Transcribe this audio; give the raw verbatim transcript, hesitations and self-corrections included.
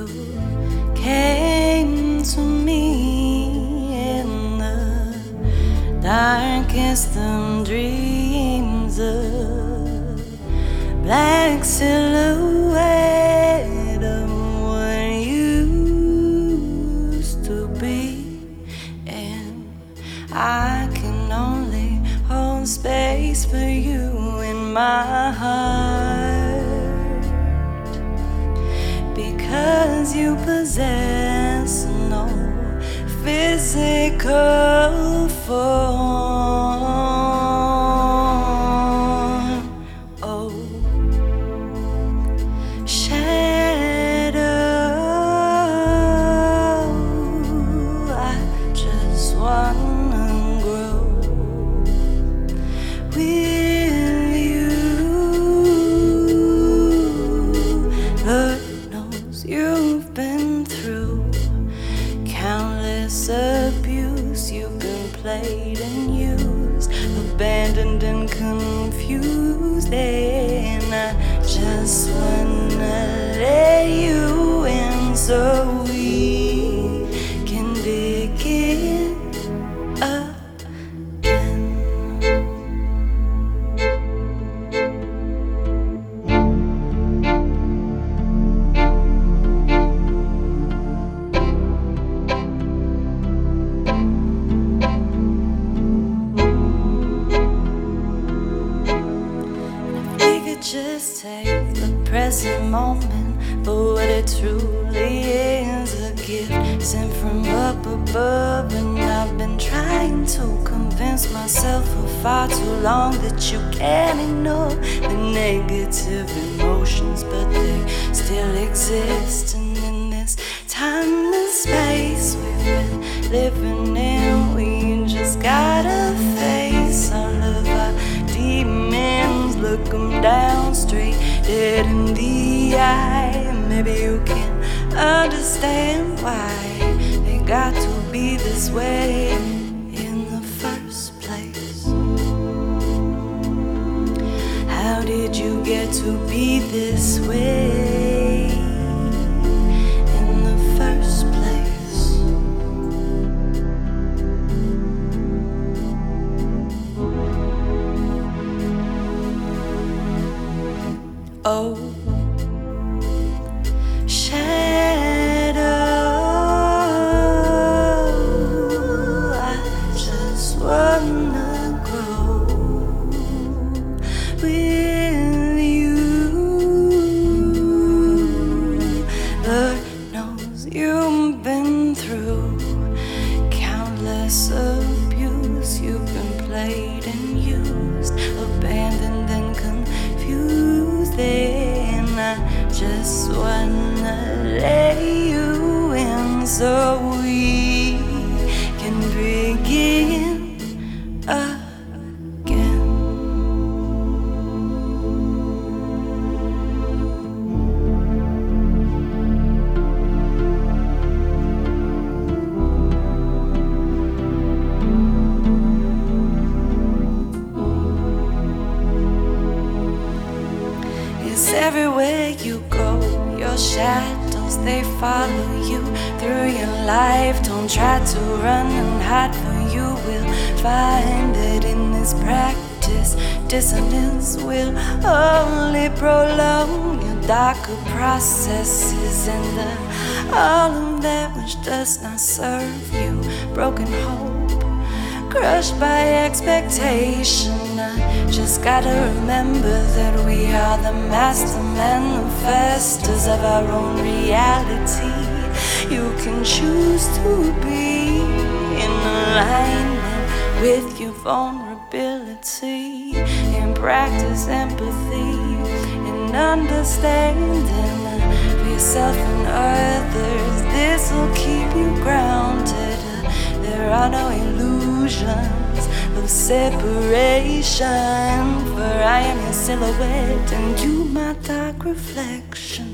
you came to me in the darkest of dreams, a black silhouette of what you used to be, and I can only hold space for you in my heart, because you possess no physical form. Oh, shadow, I just wanna grow with you. Lord knows you've been through countless abuse. You've been played and used, abandoned and confused, and I just wanna let you in so we can begin again. Just take the present moment for what it truly is, a gift sent from up above. And I've been trying to convince myself for far too long that you can't ignore the negative emotions, but they still exist. And in this timeless space we've been living in, we just gotta face all of our demons, look them down straight dead in the eye, and maybe you can understand why they got to be this way in the first place. How did you get to be this way in the first place? Oh, shadow, I just wanna grow with you. Lord knows you've been through countless abuse. You've been played and used, abandoned and confused, and I just wanna let you in so we can begin again. It's everywhere you go, your shadows, they follow you through your life. Don't try to run and hide, for you will find that in this practice, dissonance will only prolong your darker processes, and the, all of that which does not serve you. Broken hope, crushed by expectation. I just gotta remember that we are the master manifestors of our own reality. You can choose to be in alignment with your vulnerability, and practice empathy and understanding for yourself and others. This will keep you grounded. There are no illusions of separation, for I am your silhouette and you my dark reflection.